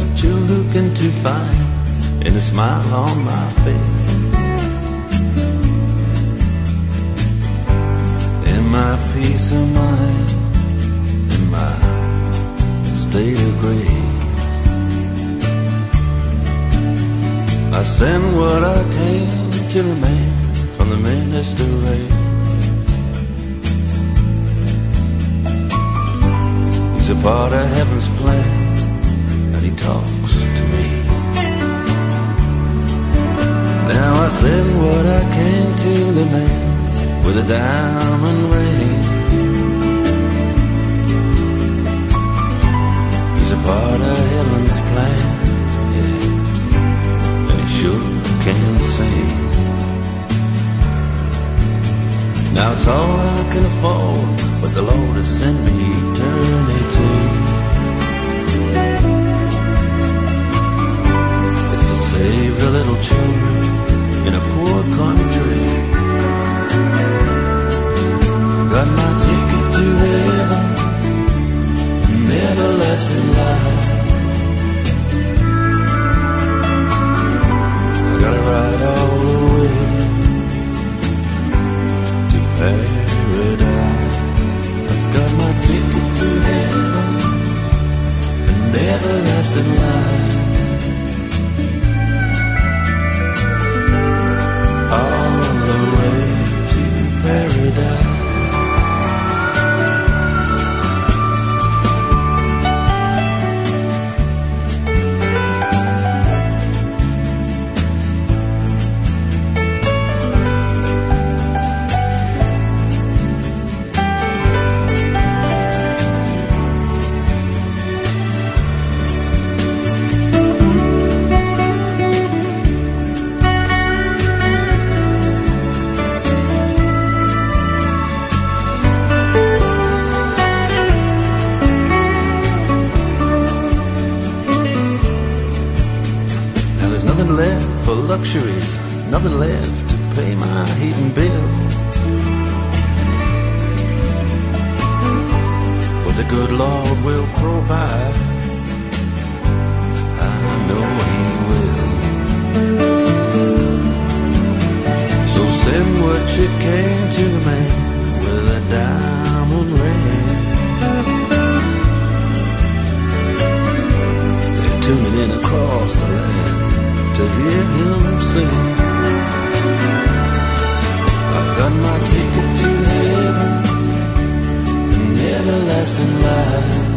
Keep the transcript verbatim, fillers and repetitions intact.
what you're looking to find in a smile on my face. In my peace of mind, in my state of grace, I send what I came to the man from the minister race. He's a part of heaven's plan, and he talks to me. Now I send what I came to the man with a diamond ring. He's a part of heaven's plan, yeah, and he sure can sing. Now it's all I can afford, but the Lord has sent me eternity. It's to save the little children in a poor country. Got my ticket to heaven, an everlasting life. I gotta ride all the way to paradise. I got my ticket to heaven, an everlasting life. All the way to paradise. Luxuries, nothing left to pay my heating bill. But the good Lord will provide, I know He will. So send what you came to the man with a diamond ring. They're tuning in across the land to hear him sing. I got my ticket to heaven, an everlasting life.